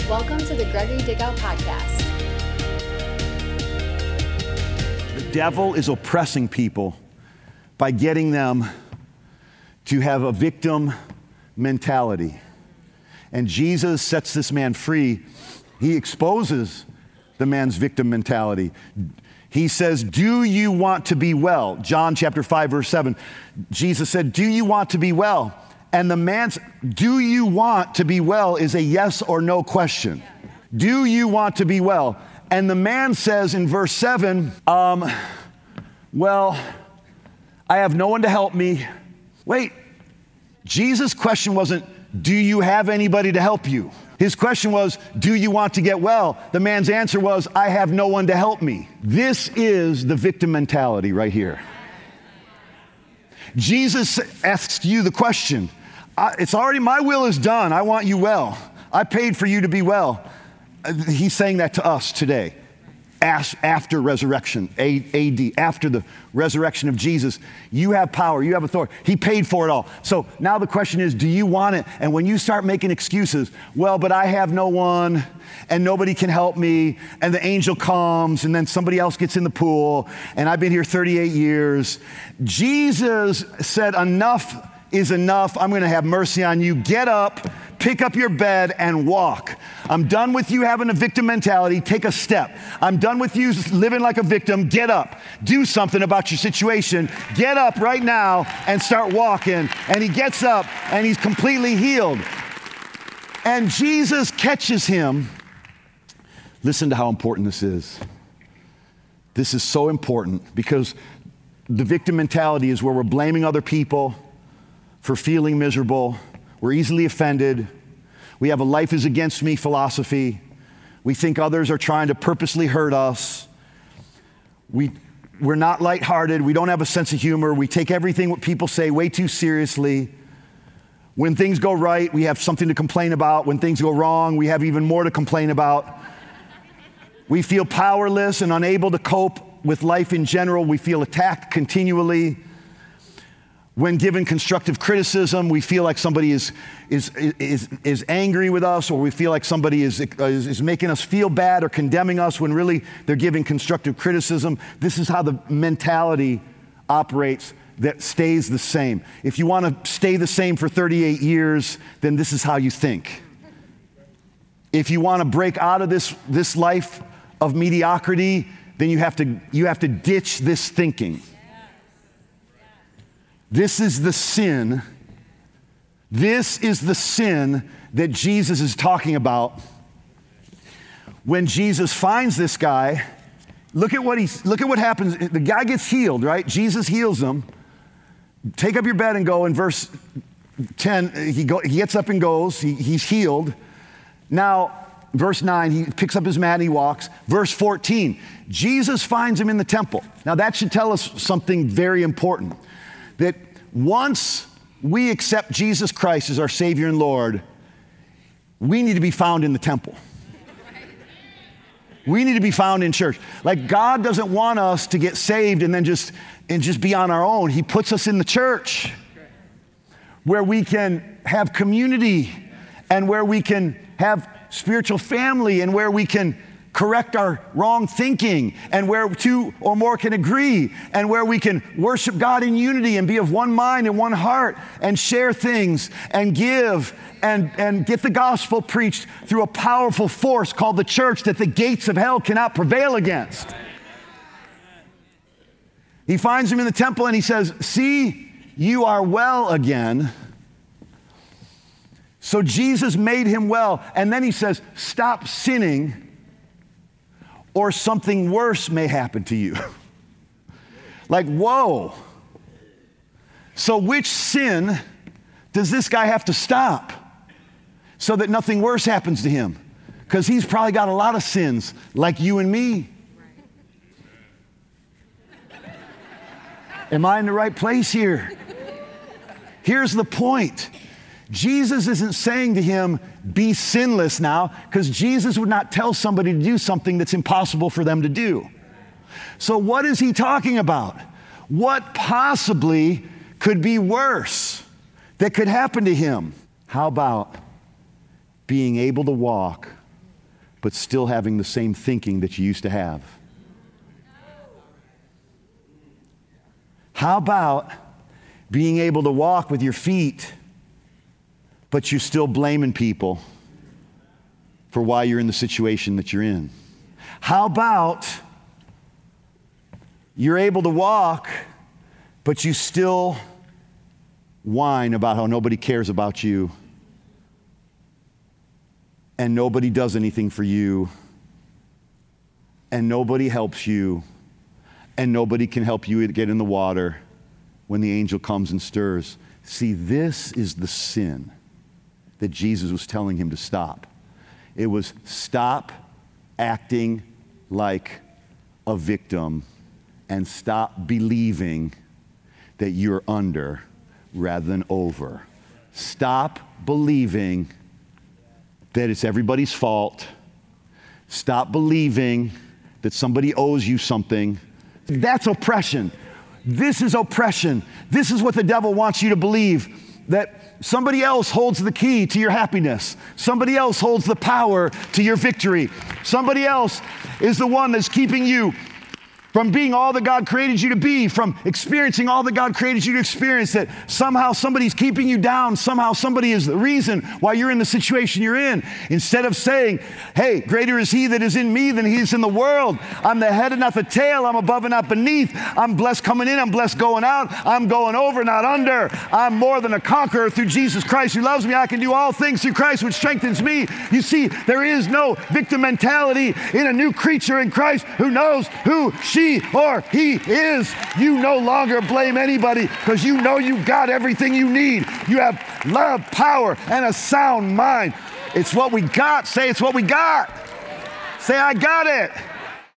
Welcome to the Gregory Dickow Podcast. The devil is oppressing people by getting them to have a victim mentality. And Jesus sets this man free. He exposes the man's victim mentality. He says, do you want to be well? John chapter 5, verse 7. Jesus said, do you want to be well? And the man's, do you want to be well is a yes or no question. Do you want to be well? And the man says in verse 7, well, I have no one to help me. Wait, Jesus' question wasn't, do you have anybody to help you? His question was, do you want to get well? The man's answer was, I have no one to help me. This is the victim mentality right here. Jesus asks you the question, it's already, my will is done. I want you well. I paid for you to be well. He's saying that to us today. After resurrection, AD, after the resurrection of Jesus, you have power, you have authority. He paid for it all. So now the question is, do you want it? And when you start making excuses, well, but I have no one, and nobody can help me, and the angel comes, and then somebody else gets in the pool, and I've been here 38 years. Jesus said, enough is enough. I'm going to have mercy on you. Get up, pick up your bed, and walk. I'm done with you having a victim mentality. Take a step. I'm done with you living like a victim. Get up. Do something about your situation. Get up right now and start walking. And he gets up and he's completely healed. And Jesus catches him. Listen to how important this is. This is so important because the victim mentality is where we're blaming other people for feeling miserable. We're easily offended. We have a life is against me philosophy. We think others are trying to purposely hurt us. We're not lighthearted. We don't have a sense of humor. We take everything what people say way too seriously. When things go right, we have something to complain about. When things go wrong, we have even more to complain about. We feel powerless and unable to cope with life in general. We feel attacked continually. When given constructive criticism, we feel like somebody is angry with us, or we feel like somebody is making us feel bad or condemning us when really they're giving constructive criticism. This is how the mentality operates that stays the same. If you want to stay the same for 38 years, then this is how you think. If you want to break out of this life of mediocrity, then you have to ditch this thinking. This is the sin. This is the sin that Jesus is talking about. When Jesus finds this guy, look at what happens. The guy gets healed, right? Jesus heals him. Take up your bed and go. In verse 10, he gets up and goes. He's healed. Now, verse 9, he picks up his mat and he walks. Verse 14, Jesus finds him in the temple. Now, that should tell us something very important. That once we accept Jesus Christ as our Savior and Lord, we need to be found in the temple. We need to be found in church. Like, God doesn't want us to get saved and then just be on our own. He puts us in the church where we can have community and where we can have spiritual family and where we can correct our wrong thinking, and where two or more can agree, and where we can worship God in unity and be of one mind and one heart and share things and give and get the gospel preached through a powerful force called the church that the gates of hell cannot prevail against. He finds him in the temple and he says, see, you are well again. So Jesus made him well. And then he says, stop sinning, or something worse may happen to you. Like, whoa. So which sin does this guy have to stop so that nothing worse happens to him? Because he's probably got a lot of sins like you and me. Am I in the right place here? Here's the point. Jesus isn't saying to him, be sinless now, because Jesus would not tell somebody to do something that's impossible for them to do. So what is he talking about? What possibly could be worse that could happen to him? How about being able to walk but still having the same thinking that you used to have? How about being able to walk with your feet, but you're still blaming people for why you're in the situation that you're in? How about you're able to walk, but you still whine about how nobody cares about you and nobody does anything for you and nobody helps you and nobody can help you get in the water when the angel comes and stirs? See, this is the sin that Jesus was telling him to stop. It was stop acting like a victim and stop believing that you're under rather than over. Stop believing that it's everybody's fault. Stop believing that somebody owes you something. That's oppression. This is oppression. This is what the devil wants you to believe, that somebody else holds the key to your happiness. Somebody else holds the power to your victory. Somebody else is the one that's keeping you from being all that God created you to be, from experiencing all that God created you to experience, that somehow somebody's keeping you down, somehow somebody is the reason why you're in the situation you're in. Instead of saying, hey, greater is he that is in me than he is in the world. I'm the head and not the tail. I'm above and not beneath. I'm blessed coming in. I'm blessed going out. I'm going over, not under. I'm more than a conqueror through Jesus Christ who loves me. I can do all things through Christ which strengthens me. You see, there is no victim mentality in a new creature in Christ who knows who she or he is. You no longer blame anybody because you know you got everything you need. You have love, power, and a sound mind. It's what we got. Say, it's what we got. Say, I got it.